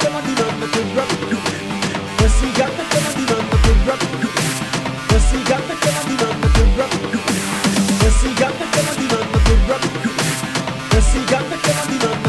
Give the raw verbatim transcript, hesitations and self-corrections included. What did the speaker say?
come on, the number to rock. Yes, he got the come on, the number to rock. Yes, he got the come on, the number to rock. Yes, he got the come on, the number to rock. Yes, he got the come on, the number.